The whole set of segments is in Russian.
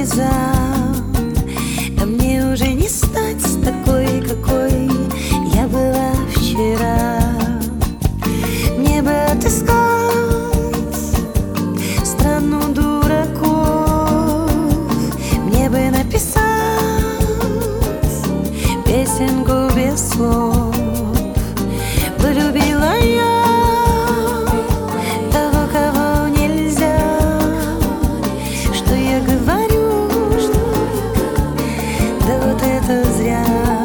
глазам. А мне уже не стать такой, какой я была вчера. Мне бы отыскать страну дураков, мне бы написать песенку без слов. Полюбила я того, кого нельзя. Что я говорю, да вот это зря.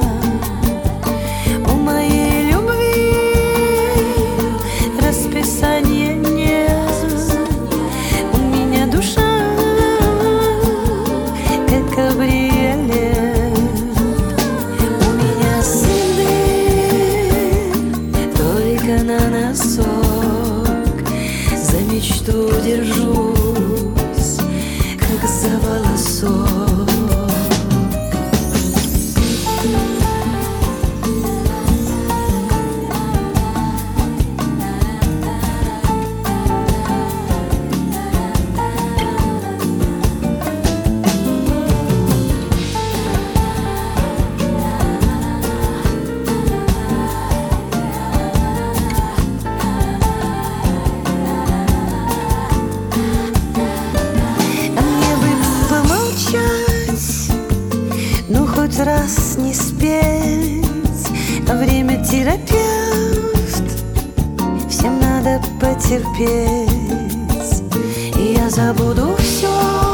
У моей любви расписания нет. У меня душа как кабриолет. У меня следы только на носок. За мечту держусь, как за волосок. Ну хоть раз не спеть, а время терапевт, всем надо потерпеть. И я забуду все,